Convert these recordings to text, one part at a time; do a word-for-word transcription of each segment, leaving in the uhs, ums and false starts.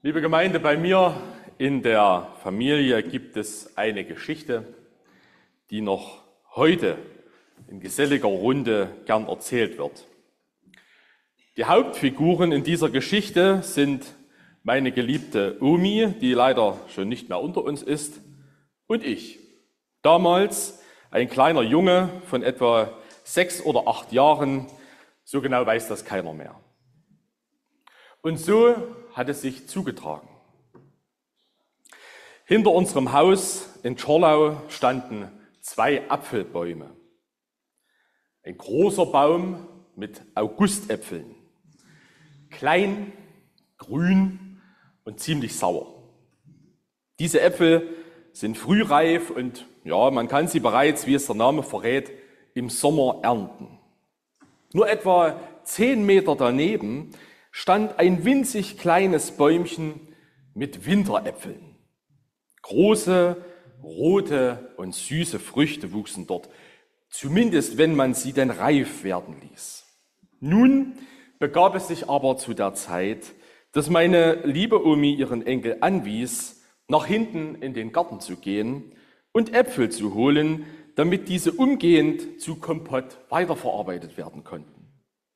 Liebe Gemeinde, bei mir in der Familie gibt es eine Geschichte, die noch heute in geselliger Runde gern erzählt wird. Die Hauptfiguren in dieser Geschichte sind meine geliebte Omi, die leider schon nicht mehr unter uns ist, und ich. Damals ein kleiner Junge von etwa sechs oder acht Jahren, so genau weiß das keiner mehr. Und so hat es sich zugetragen. Hinter unserem Haus in Tschorlau standen zwei Apfelbäume. Ein großer Baum mit Augustäpfeln. Klein, grün und ziemlich sauer. Diese Äpfel sind frühreif und ja, man kann sie bereits, wie es der Name verrät, im Sommer ernten. Nur etwa zehn Meter daneben stand ein winzig kleines Bäumchen mit Winteräpfeln. Große, rote und süße Früchte wuchsen dort, zumindest wenn man sie denn reif werden ließ. Nun begab es sich aber zu der Zeit, dass meine liebe Omi ihren Enkel anwies, nach hinten in den Garten zu gehen und Äpfel zu holen, damit diese umgehend zu Kompott weiterverarbeitet werden konnten.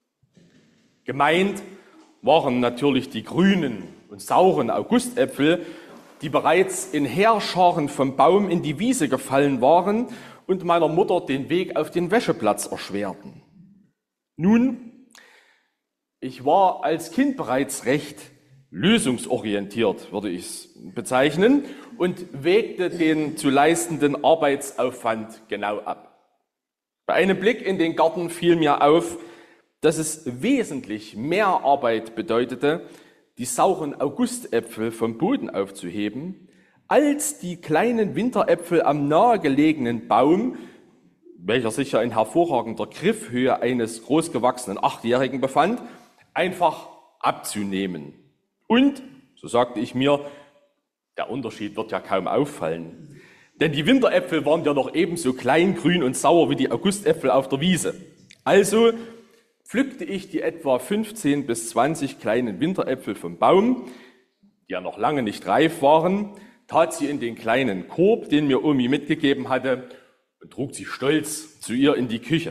Gemeint waren natürlich die grünen und sauren Augustäpfel, die bereits in Heerscharen vom Baum in die Wiese gefallen waren und meiner Mutter den Weg auf den Wäscheplatz erschwerten. Nun, ich war als Kind bereits recht lösungsorientiert, würde ich es bezeichnen, und wägte den zu leistenden Arbeitsaufwand genau ab. Bei einem Blick in den Garten fiel mir auf, dass es wesentlich mehr Arbeit bedeutete, die sauren Augustäpfel vom Boden aufzuheben, als die kleinen Winteräpfel am nahegelegenen Baum, welcher sich ja in hervorragender Griffhöhe eines großgewachsenen Achtjährigen befand, einfach abzunehmen. Und, so sagte ich mir, der Unterschied wird ja kaum auffallen. Denn die Winteräpfel waren ja noch ebenso klein, grün und sauer wie die Augustäpfel auf der Wiese. Also pflückte ich die etwa fünfzehn bis zwanzig kleinen Winteräpfel vom Baum, die ja noch lange nicht reif waren, tat sie in den kleinen Korb, den mir Omi mitgegeben hatte, und trug sie stolz zu ihr in die Küche.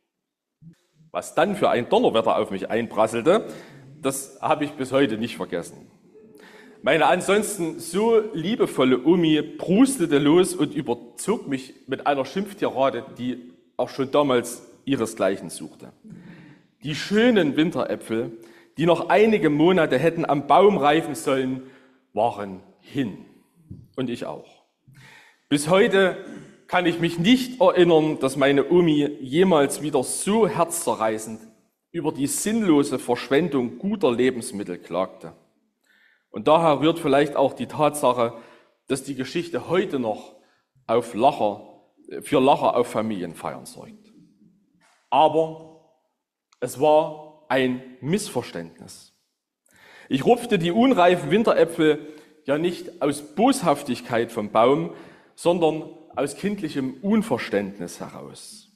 Was dann für ein Donnerwetter auf mich einprasselte, das habe ich bis heute nicht vergessen. Meine ansonsten so liebevolle Omi prustete los und überzog mich mit einer Schimpftirade, die auch schon damals ihresgleichen suchte. Die schönen Winteräpfel, die noch einige Monate hätten am Baum reifen sollen, waren hin. Und ich auch. Bis heute kann ich mich nicht erinnern, dass meine Omi jemals wieder so herzzerreißend über die sinnlose Verschwendung guter Lebensmittel klagte. Und daher rührt vielleicht auch die Tatsache, dass die Geschichte heute noch auf Lacher, für Lacher auf Familienfeiern sorgt. Aber es war ein Missverständnis. Ich rupfte die unreifen Winteräpfel ja nicht aus Boshaftigkeit vom Baum, sondern aus kindlichem Unverständnis heraus.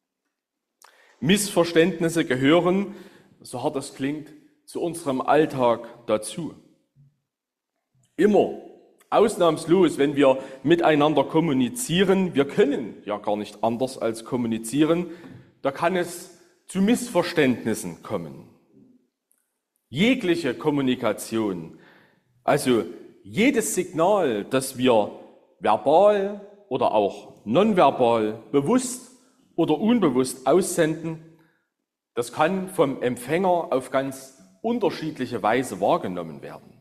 Missverständnisse gehören, so hart es klingt, zu unserem Alltag dazu. Immer, ausnahmslos, wenn wir miteinander kommunizieren, wir können ja gar nicht anders als kommunizieren, da kann es zu Missverständnissen kommen. Jegliche Kommunikation, also jedes Signal, das wir verbal oder auch nonverbal, bewusst oder unbewusst aussenden, das kann vom Empfänger auf ganz unterschiedliche Weise wahrgenommen werden.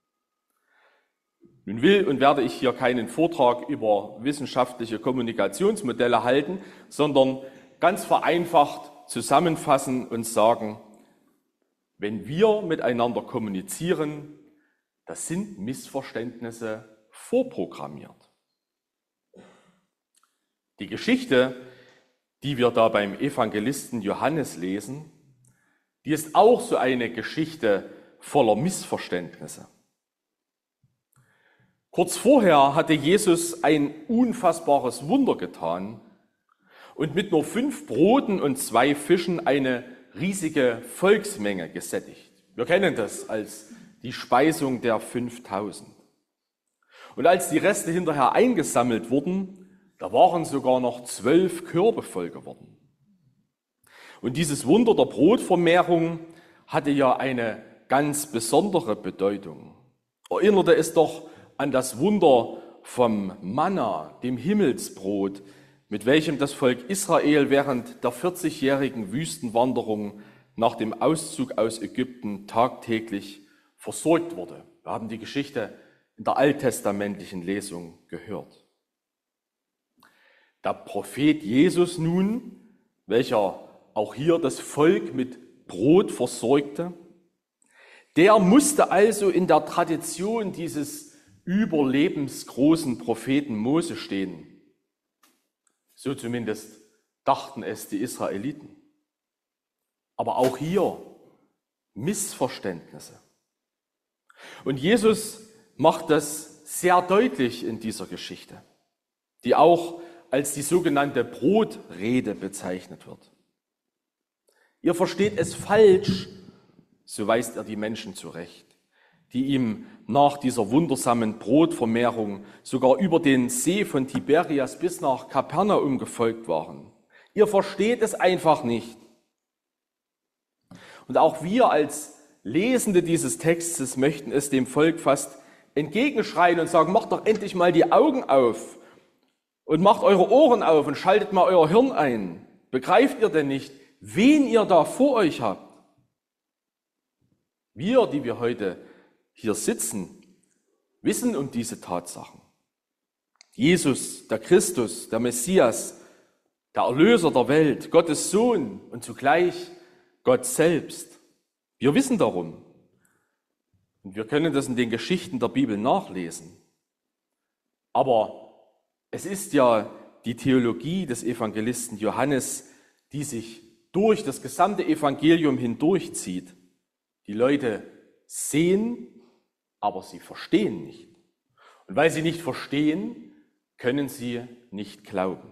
Nun will und werde ich hier keinen Vortrag über wissenschaftliche Kommunikationsmodelle halten, sondern ganz vereinfacht zusammenfassen und sagen, wenn wir miteinander kommunizieren, das sind Missverständnisse vorprogrammiert. Die Geschichte, die wir da beim Evangelisten Johannes lesen, die ist auch so eine Geschichte voller Missverständnisse. Kurz vorher hatte Jesus ein unfassbares Wunder getan und mit nur fünf Broten und zwei Fischen eine riesige Volksmenge gesättigt. Wir kennen das als die Speisung der fünftausend. Und als die Reste hinterher eingesammelt wurden, da waren sogar noch zwölf Körbe voll geworden. Und dieses Wunder der Brotvermehrung hatte ja eine ganz besondere Bedeutung. Erinnerte es doch an das Wunder vom Manna, dem Himmelsbrot, mit welchem das Volk Israel während der vierzigjährigen Wüstenwanderung nach dem Auszug aus Ägypten tagtäglich versorgt wurde. Wir haben die Geschichte in der alttestamentlichen Lesung gehört. Der Prophet Jesus nun, welcher auch hier das Volk mit Brot versorgte, der musste also in der Tradition dieses überlebensgroßen Propheten Mose stehen. So zumindest dachten es die Israeliten. Aber auch hier Missverständnisse. Und Jesus macht das sehr deutlich in dieser Geschichte, die auch als die sogenannte Brotrede bezeichnet wird. Ihr versteht es falsch, so weist er die Menschen zurecht, die ihm nach dieser wundersamen Brotvermehrung sogar über den See von Tiberias bis nach Kapernaum gefolgt waren. Ihr versteht es einfach nicht. Und auch wir als Lesende dieses Textes möchten es dem Volk fast entgegenschreien und sagen, macht doch endlich mal die Augen auf und macht eure Ohren auf und schaltet mal euer Hirn ein. Begreift ihr denn nicht, wen ihr da vor euch habt? Wir, die wir heute hier sitzen, wissen um diese Tatsachen. Jesus, der Christus, der Messias, der Erlöser der Welt, Gottes Sohn und zugleich Gott selbst. Wir wissen darum. Und wir können das in den Geschichten der Bibel nachlesen. Aber es ist ja die Theologie des Evangelisten Johannes, die sich durch das gesamte Evangelium hindurchzieht. Die Leute sehen, aber sie verstehen nicht. Und weil sie nicht verstehen, können sie nicht glauben.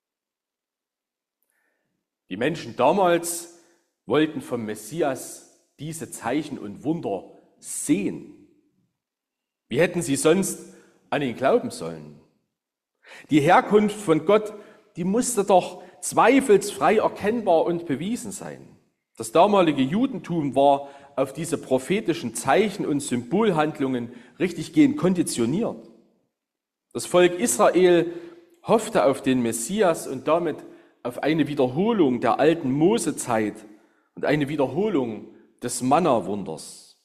Die Menschen damals wollten vom Messias diese Zeichen und Wunder sehen. Wie hätten sie sonst an ihn glauben sollen? Die Herkunft von Gott, die musste doch zweifelsfrei erkennbar und bewiesen sein. Das damalige Judentum war auf diese prophetischen Zeichen und Symbolhandlungen richtiggehend konditioniert. Das Volk Israel hoffte auf den Messias und damit auf eine Wiederholung der alten Mosezeit und eine Wiederholung des Manna-Wunders.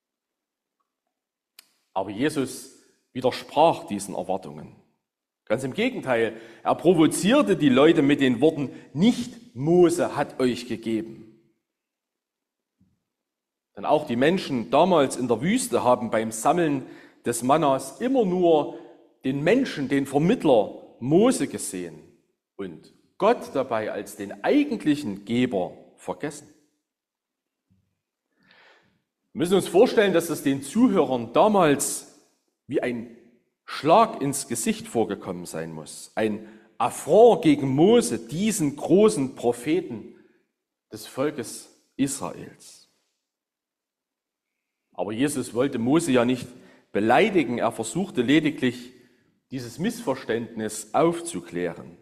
Aber Jesus widersprach diesen Erwartungen. Ganz im Gegenteil, er provozierte die Leute mit den Worten, nicht Mose hat euch gegeben. Denn auch die Menschen damals in der Wüste haben beim Sammeln des Mannas immer nur den Menschen, den Vermittler Mose gesehen und Gott dabei als den eigentlichen Geber vergessen. Wir müssen uns vorstellen, dass es den Zuhörern damals wie ein Schlag ins Gesicht vorgekommen sein muss. Ein Affront gegen Mose, diesen großen Propheten des Volkes Israels. Aber Jesus wollte Mose ja nicht beleidigen, er versuchte lediglich, dieses Missverständnis aufzuklären.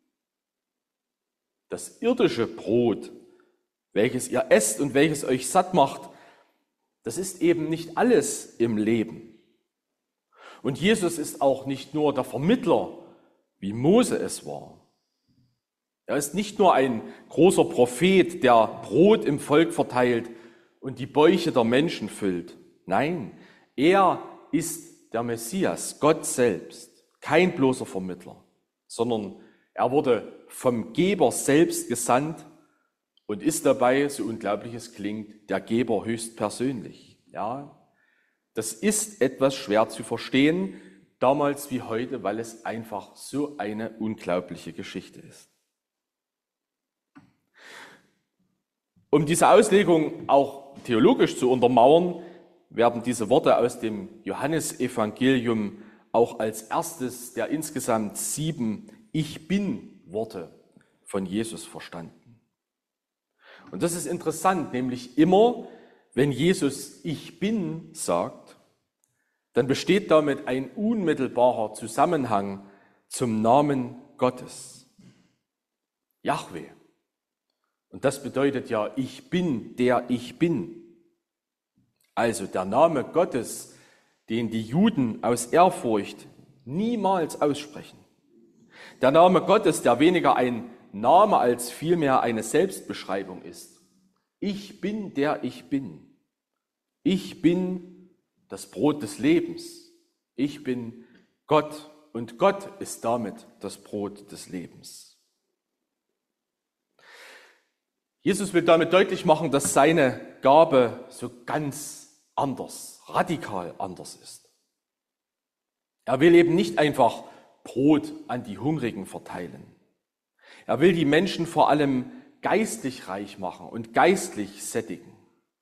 Das irdische Brot, welches ihr esst und welches euch satt macht, das ist eben nicht alles im Leben. Und Jesus ist auch nicht nur der Vermittler, wie Mose es war. Er ist nicht nur ein großer Prophet, der Brot im Volk verteilt und die Bäuche der Menschen füllt. Nein, er ist der Messias, Gott selbst, kein bloßer Vermittler, sondern er wurde vom Geber selbst gesandt und ist dabei, so unglaublich es klingt, der Geber höchstpersönlich. Ja, das ist etwas schwer zu verstehen, damals wie heute, weil es einfach so eine unglaubliche Geschichte ist. Um diese Auslegung auch theologisch zu untermauern, werden diese Worte aus dem Johannesevangelium auch als erstes der insgesamt sieben Ich-Bin-Worte von Jesus verstanden. Und das ist interessant, nämlich immer, wenn Jesus Ich bin sagt, dann besteht damit ein unmittelbarer Zusammenhang zum Namen Gottes. Jahwe. Und das bedeutet ja, ich bin, der ich bin. Also der Name Gottes, den die Juden aus Ehrfurcht niemals aussprechen. Der Name Gottes, der weniger ein Name als vielmehr eine Selbstbeschreibung ist. Ich bin, der ich bin. Ich bin das Brot des Lebens. Ich bin Gott und Gott ist damit das Brot des Lebens. Jesus will damit deutlich machen, dass seine Gabe so ganz anders, radikal anders ist. Er will eben nicht einfach Brot an die Hungrigen verteilen. Er will die Menschen vor allem geistlich reich machen und geistlich sättigen.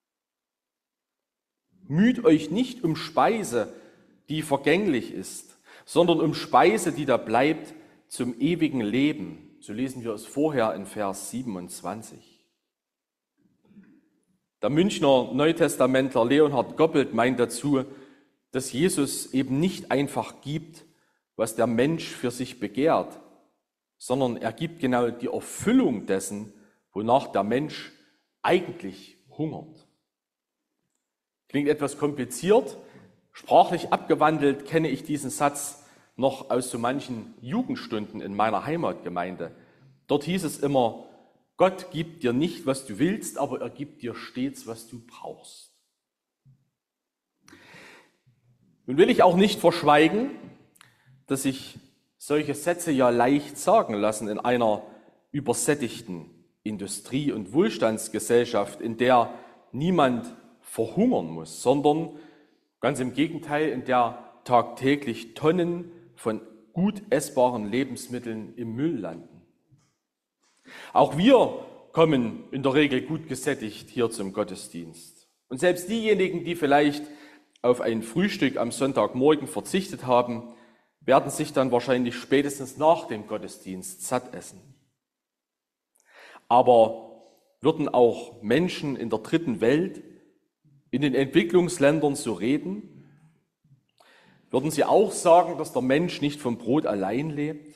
Müht euch nicht um Speise, die vergänglich ist, sondern um Speise, die da bleibt zum ewigen Leben. So lesen wir es vorher in Vers siebenundzwanzig. Der Münchner Neutestamentler Leonhard Goppelt meint dazu, dass Jesus eben nicht einfach gibt, was der Mensch für sich begehrt, sondern er gibt genau die Erfüllung dessen, wonach der Mensch eigentlich hungert. Klingt etwas kompliziert, sprachlich abgewandelt kenne ich diesen Satz noch aus so manchen Jugendstunden in meiner Heimatgemeinde. Dort hieß es immer, Gott gibt dir nicht, was du willst, aber er gibt dir stets, was du brauchst. Nun will ich auch nicht verschweigen, dass sich solche Sätze ja leicht sagen lassen in einer übersättigten Industrie- und Wohlstandsgesellschaft, in der niemand verhungern muss, sondern ganz im Gegenteil, in der tagtäglich Tonnen von gut essbaren Lebensmitteln im Müll landen. Auch wir kommen in der Regel gut gesättigt hier zum Gottesdienst. Und selbst diejenigen, die vielleicht auf ein Frühstück am Sonntagmorgen verzichtet haben, werden sich dann wahrscheinlich spätestens nach dem Gottesdienst satt essen. Aber würden auch Menschen in der dritten Welt, in den Entwicklungsländern so reden? Würden sie auch sagen, dass der Mensch nicht vom Brot allein lebt?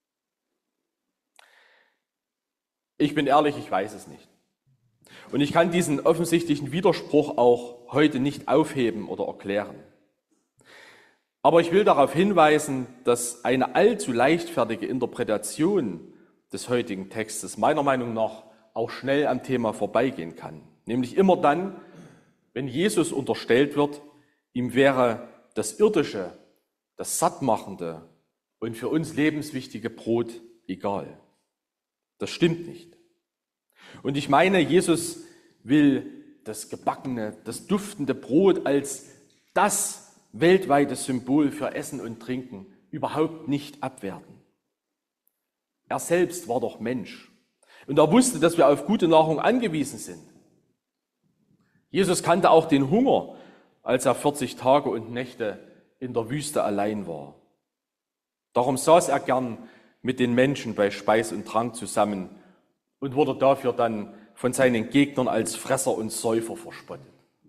Ich bin ehrlich, ich weiß es nicht. Und ich kann diesen offensichtlichen Widerspruch auch heute nicht aufheben oder erklären. Aber ich will darauf hinweisen, dass eine allzu leichtfertige Interpretation des heutigen Textes meiner Meinung nach auch schnell am Thema vorbeigehen kann. Nämlich immer dann, wenn Jesus unterstellt wird, ihm wäre das irdische, das sattmachende und für uns lebenswichtige Brot egal. Das stimmt nicht. Und ich meine, Jesus will das gebackene, das duftende Brot als das weltweite Symbol für Essen und Trinken überhaupt nicht abwerten. Er selbst war doch Mensch und er wusste, dass wir auf gute Nahrung angewiesen sind. Jesus kannte auch den Hunger, als er vierzig Tage und Nächte in der Wüste allein war. Darum saß er gern mit den Menschen bei Speis und Trank zusammen und wurde dafür dann von seinen Gegnern als Fresser und Säufer verspottet.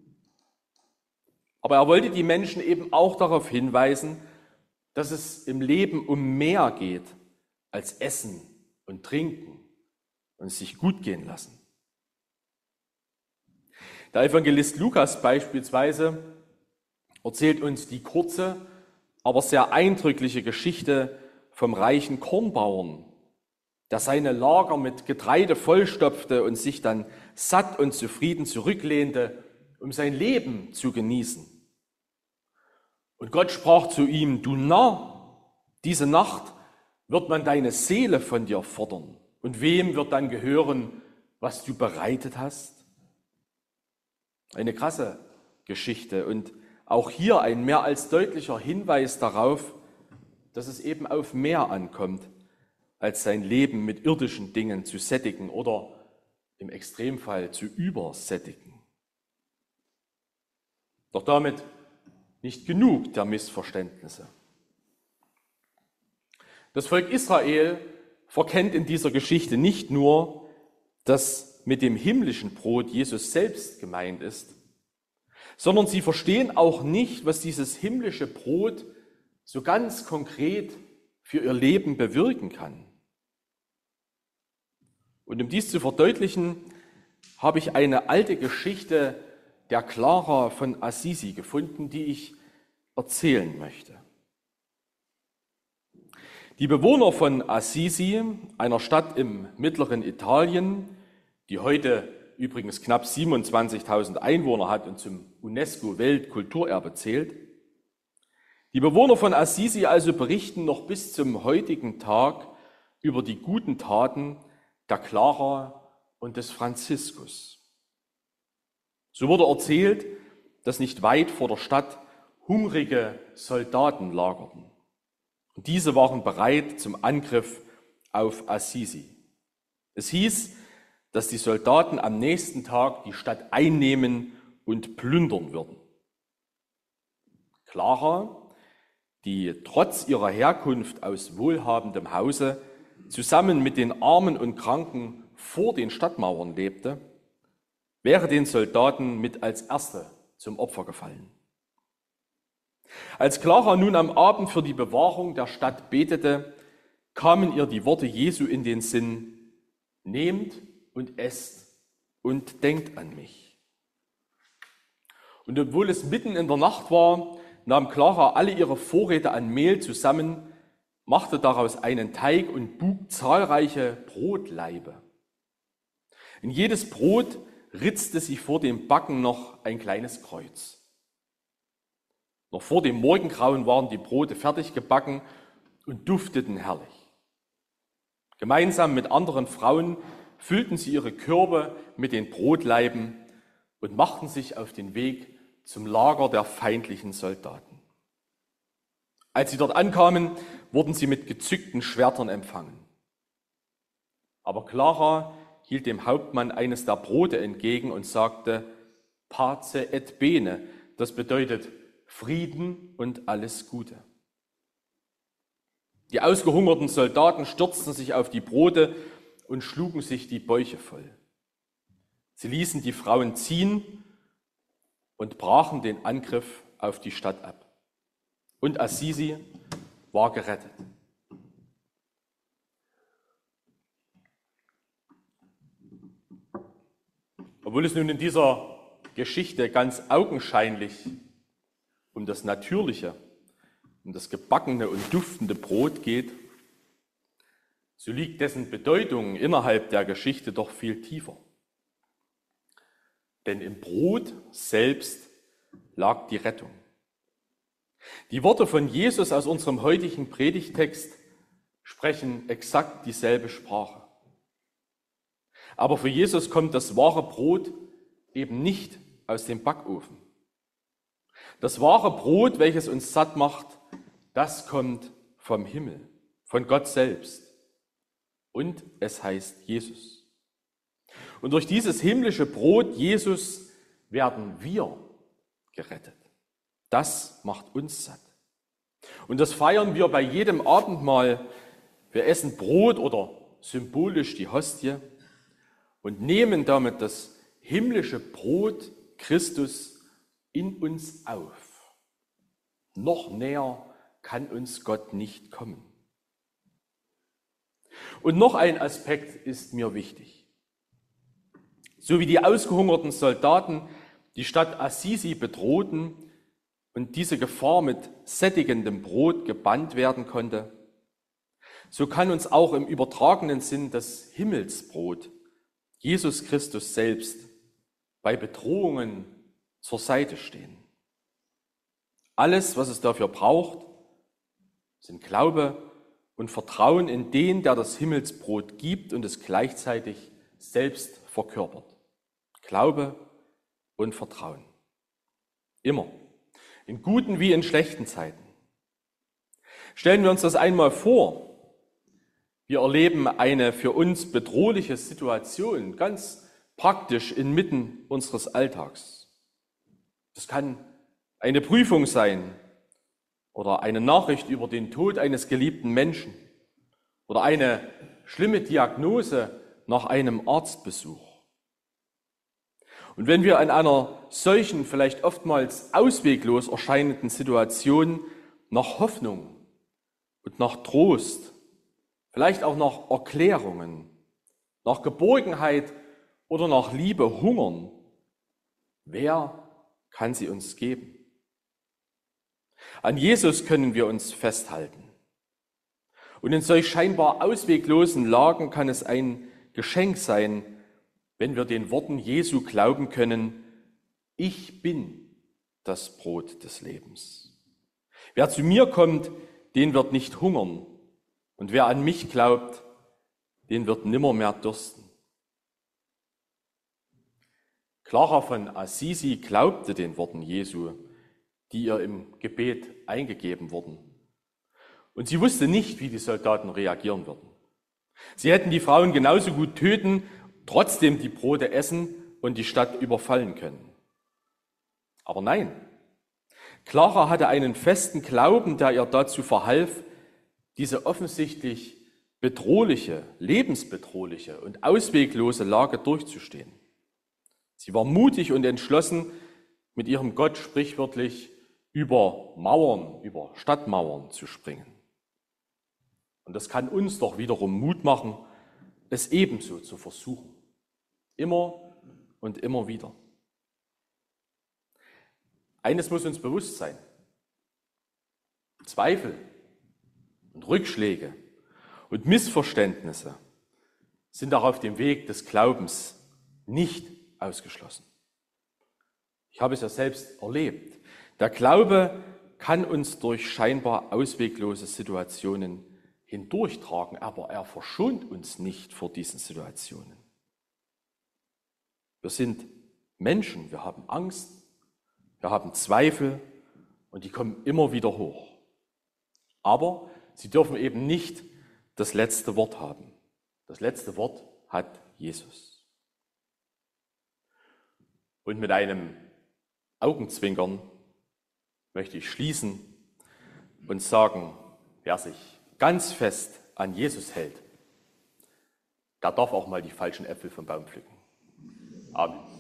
Aber er wollte die Menschen eben auch darauf hinweisen, dass es im Leben um mehr geht als Essen und Trinken und sich gut gehen lassen. Der Evangelist Lukas beispielsweise erzählt uns die kurze, aber sehr eindrückliche Geschichte vom reichen Kornbauern, der seine Lager mit Getreide vollstopfte und sich dann satt und zufrieden zurücklehnte, um sein Leben zu genießen. Und Gott sprach zu ihm, du Narr, diese Nacht wird man deine Seele von dir fordern. Und wem wird dann gehören, was du bereitet hast? Eine krasse Geschichte und auch hier ein mehr als deutlicher Hinweis darauf, dass es eben auf mehr ankommt, als sein Leben mit irdischen Dingen zu sättigen oder im Extremfall zu übersättigen. Doch damit nicht genug der Missverständnisse. Das Volk Israel verkennt in dieser Geschichte nicht nur, dass mit dem himmlischen Brot Jesus selbst gemeint ist, sondern sie verstehen auch nicht, was dieses himmlische Brot so ganz konkret für ihr Leben bewirken kann. Und um dies zu verdeutlichen, habe ich eine alte Geschichte der Clara von Assisi gefunden, die ich erzählen möchte. Die Bewohner von Assisi, einer Stadt im mittleren Italien, die heute übrigens knapp siebenundzwanzigtausend Einwohner hat und zum UNESCO-Weltkulturerbe zählt, die Bewohner von Assisi also berichten noch bis zum heutigen Tag über die guten Taten der Clara und des Franziskus. So wurde erzählt, dass nicht weit vor der Stadt hungrige Soldaten lagerten. Und diese waren bereit zum Angriff auf Assisi. Es hieß, dass die Soldaten am nächsten Tag die Stadt einnehmen und plündern würden. Clara, die trotz ihrer Herkunft aus wohlhabendem Hause zusammen mit den Armen und Kranken vor den Stadtmauern lebte, wäre den Soldaten mit als Erste zum Opfer gefallen. Als Clara nun am Abend für die Bewahrung der Stadt betete, kamen ihr die Worte Jesu in den Sinn: Nehmt und esst und denkt an mich. Und obwohl es mitten in der Nacht war, nahm Clara alle ihre Vorräte an Mehl zusammen, machte daraus einen Teig und buk zahlreiche Brotlaibe. In jedes Brot ritzte sie vor dem Backen noch ein kleines Kreuz. Noch vor dem Morgengrauen waren die Brote fertig gebacken und dufteten herrlich. Gemeinsam mit anderen Frauen füllten sie ihre Körbe mit den Brotlaiben und machten sich auf den Weg zum Lager der feindlichen Soldaten. Als sie dort ankamen, wurden sie mit gezückten Schwertern empfangen. Aber Clara hielt dem Hauptmann eines der Brote entgegen und sagte: Pace et bene, das bedeutet Frieden und alles Gute. Die ausgehungerten Soldaten stürzten sich auf die Brote und schlugen sich die Bäuche voll. Sie ließen die Frauen ziehen und brachen den Angriff auf die Stadt ab. Und Assisi war gerettet. Obwohl es nun in dieser Geschichte ganz augenscheinlich um das natürliche, um das gebackene und duftende Brot geht, so liegt dessen Bedeutung innerhalb der Geschichte doch viel tiefer. Denn im Brot selbst lag die Rettung. Die Worte von Jesus aus unserem heutigen Predigtext sprechen exakt dieselbe Sprache. Aber für Jesus kommt das wahre Brot eben nicht aus dem Backofen. Das wahre Brot, welches uns satt macht, das kommt vom Himmel, von Gott selbst. Und es heißt Jesus. Und durch dieses himmlische Brot, Jesus, werden wir gerettet. Das macht uns satt. Und das feiern wir bei jedem Abendmahl. Wir essen Brot oder symbolisch die Hostie und nehmen damit das himmlische Brot Christus in uns auf. Noch näher kann uns Gott nicht kommen. Und noch ein Aspekt ist mir wichtig. So wie die ausgehungerten Soldaten die Stadt Assisi bedrohten und diese Gefahr mit sättigendem Brot gebannt werden konnte, so kann uns auch im übertragenen Sinn das Himmelsbrot, Jesus Christus selbst, bei Bedrohungen zur Seite stehen. Alles, was es dafür braucht, sind Glaube und Vertrauen in den, der das Himmelsbrot gibt und es gleichzeitig selbst verkörpert. Glaube und Vertrauen. Immer. In guten wie in schlechten Zeiten. Stellen wir uns das einmal vor. Wir erleben eine für uns bedrohliche Situation, ganz praktisch inmitten unseres Alltags. Das kann eine Prüfung sein oder eine Nachricht über den Tod eines geliebten Menschen oder eine schlimme Diagnose nach einem Arztbesuch. Und wenn wir in einer solchen, vielleicht oftmals ausweglos erscheinenden Situation nach Hoffnung und nach Trost, vielleicht auch nach Erklärungen, nach Geborgenheit oder nach Liebe hungern, wer kann sie uns geben? An Jesus können wir uns festhalten. Und in solch scheinbar ausweglosen Lagen kann es ein Geschenk sein, wenn wir den Worten Jesu glauben können: Ich bin das Brot des Lebens. Wer zu mir kommt, den wird nicht hungern. Und wer an mich glaubt, den wird nimmermehr dürsten. Clara von Assisi glaubte den Worten Jesu, die ihr im Gebet eingegeben wurden. Und sie wusste nicht, wie die Soldaten reagieren würden. Sie hätten die Frauen genauso gut töten, trotzdem die Brote essen und die Stadt überfallen können. Aber nein, Clara hatte einen festen Glauben, der ihr dazu verhalf, diese offensichtlich bedrohliche, lebensbedrohliche und ausweglose Lage durchzustehen. Sie war mutig und entschlossen, mit ihrem Gott sprichwörtlich über Mauern, über Stadtmauern zu springen. Und das kann uns doch wiederum Mut machen, es ebenso zu versuchen. Immer und immer wieder. Eines muss uns bewusst sein: Zweifel und Rückschläge und Missverständnisse sind auch auf dem Weg des Glaubens nicht ausgeschlossen. Ich habe es ja selbst erlebt. Der Glaube kann uns durch scheinbar ausweglose Situationen hindurchtragen, aber er verschont uns nicht vor diesen Situationen. Wir sind Menschen, wir haben Angst, wir haben Zweifel und die kommen immer wieder hoch. Aber sie dürfen eben nicht das letzte Wort haben. Das letzte Wort hat Jesus. Und mit einem Augenzwinkern möchte ich schließen und sagen, wer sich ganz fest an Jesus hält, der darf auch mal die falschen Äpfel vom Baum pflücken. Amen.